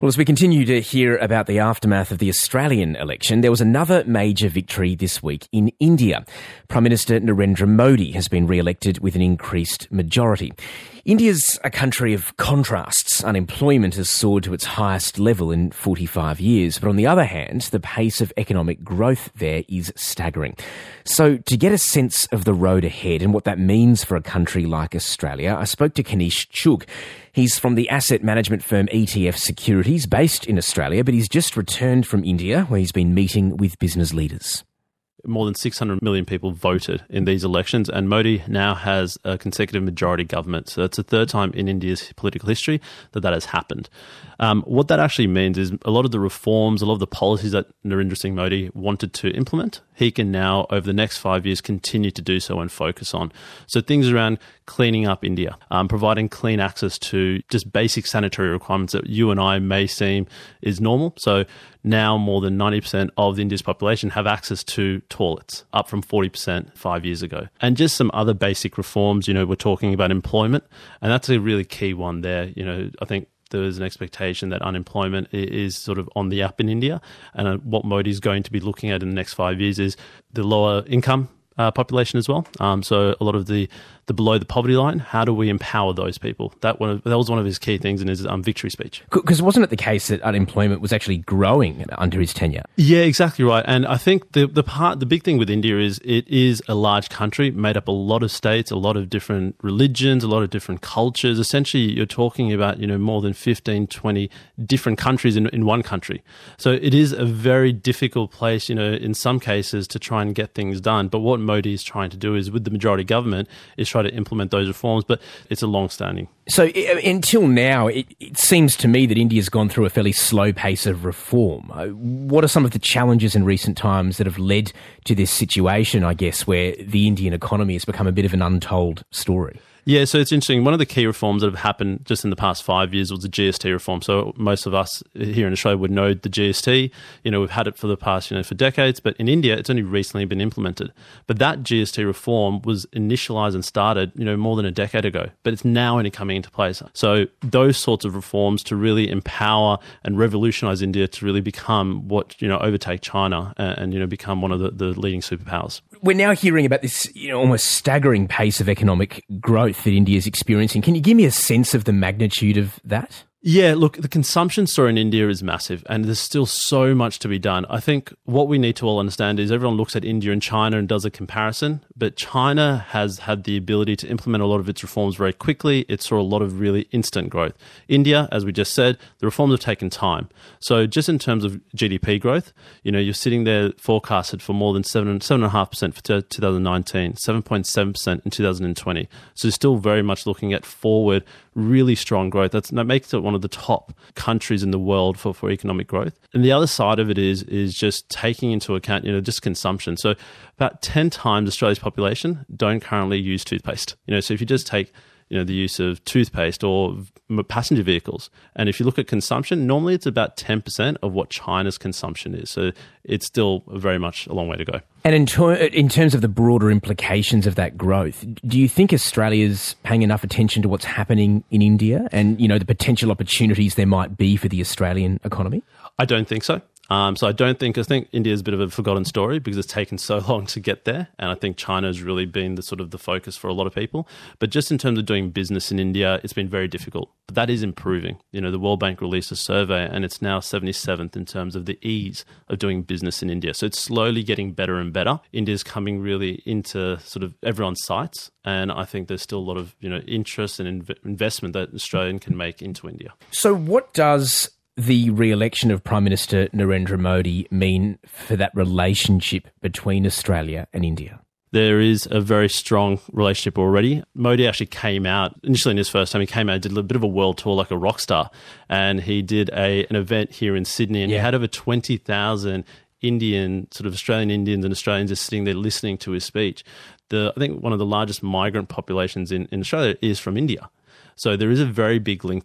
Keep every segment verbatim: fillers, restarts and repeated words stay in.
Well, as we continue to hear about the aftermath of the Australian election, there was another major victory this week in India. Prime Minister Narendra Modi has been re-elected with an increased majority. India's a country of contrasts. Unemployment has soared to its highest level in forty-five years. But on the other hand, the pace of economic growth there is staggering. So to get a sense of the road ahead and what that means for a country like Australia, I spoke to Kanish Chugh. He's from the asset management firm E T F Securities, based in Australia, but he's just returned from India, where he's been meeting with business leaders. More than six hundred million people voted in these elections, and Modi now has a consecutive majority government. So it's the third time in India's political history that that has happened. Um, what that actually means is a lot of the reforms, a lot of the policies that Narendra Singh Modi wanted to implement, he can now, over the next five years, continue to do so and focus on. So things around cleaning up India, um, providing clean access to just basic sanitary requirements that you and I may seem is normal. So now more than ninety percent of India's population have access to toilets, up from forty percent five years ago. And just some other basic reforms, you know, we're talking about employment, and that's a really key one there. You know, I think there is an expectation that unemployment is sort of on the up in India, and what Modi is going to be looking at in the next five years is the lower income uh, population as well. Um, so a lot of the, the below the poverty line, how do we empower those people? That one of, that was one of his key things in his um, victory speech. Because wasn't it the case that unemployment was actually growing under his tenure? Yeah, exactly right. And I think the the part, the big thing with India is it is a large country made up a lot of states, a lot of different religions, a lot of different cultures. Essentially, you're talking about, you know, more than fifteen, twenty different countries in, in one country. So it is a very difficult place, you know, in some cases to try and get things done. But what Modi is trying to do is, with the majority government, is try to implement those reforms, but it's a long-standing. So uh, until now, it, it seems to me that India's gone through a fairly slow pace of reform. Uh, what are some of the challenges in recent times that have led to this situation, I guess, where the Indian economy has become a bit of an untold story? Yeah, so it's interesting. One of the key reforms that have happened just in the past five years was the G S T reform. So most of us here in Australia would know the G S T. You know, we've had it for the past, you know, for decades, but in India, it's only recently been implemented. But that G S T reform was initialized and started, you know, more than a decade ago, but it's now only coming into place. So those sorts of reforms to really empower and revolutionize India to really become what, you know, overtake China and, and you know, become one of the, the leading superpowers. We're now hearing about this, you know, almost staggering pace of economic growth that India is experiencing. Can you give me a sense of the magnitude of that? Yeah, look, the consumption story in India is massive, and there's still so much to be done. I think what we need to all understand is everyone looks at India and China and does a comparison, but China has had the ability to implement a lot of its reforms very quickly. It saw a lot of really instant growth. India, as we just said, the reforms have taken time. So just in terms of G D P growth, you know, you're sitting there forecasted for more than seven, seven point five percent for two thousand nineteen, seven point seven percent in two thousand twenty. So still very much looking at forward, really strong growth. That's, that makes it one of the top countries in the world for, for economic growth. And the other side of it is is just taking into account, you know, just consumption. So about ten times Australia's population don't currently use toothpaste. You know, so if you just take, you know, the use of toothpaste or passenger vehicles, and if you look at consumption, normally it's about ten percent of what China's consumption is. So it's still very much a long way to go. And in, ter- in terms of the broader implications of that growth, do you think Australia's paying enough attention to what's happening in India and, you know, the potential opportunities there might be for the Australian economy? I don't think so. Um, so I don't think, I think India is a bit of a forgotten story because it's taken so long to get there. And I think China has really been the sort of the focus for a lot of people. But just in terms of doing business in India, it's been very difficult. But that is improving. You know, the World Bank released a survey and it's now seventy-seventh in terms of the ease of doing business in India. So it's slowly getting better and better. India's coming really into sort of everyone's sights. And I think there's still a lot of, you know, interest and inv- investment that Australian can make into India. So what does the re-election of Prime Minister Narendra Modi mean for that relationship between Australia and India? There is a very strong relationship already. Modi actually came out, initially in his first time, he came out and did a bit of a world tour like a rock star. And he did a an event here in Sydney and yeah. he had over twenty thousand Indian, sort of Australian Indians and Australians just sitting there listening to his speech. The I think one of the largest migrant populations in, in Australia is from India. So there is a very big link there.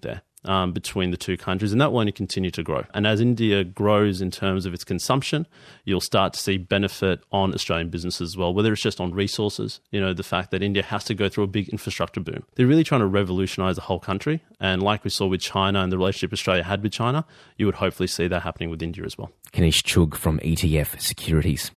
um, between the two countries, and that will only continue to grow. And as India grows in terms of its consumption, you'll start to see benefit on Australian businesses as well, whether it's just on resources, you know, the fact that India has to go through a big infrastructure boom. They're really trying to revolutionise the whole country. And like we saw with China and the relationship Australia had with China, you would hopefully see that happening with India as well. Kanish Chugh from E T F Securities.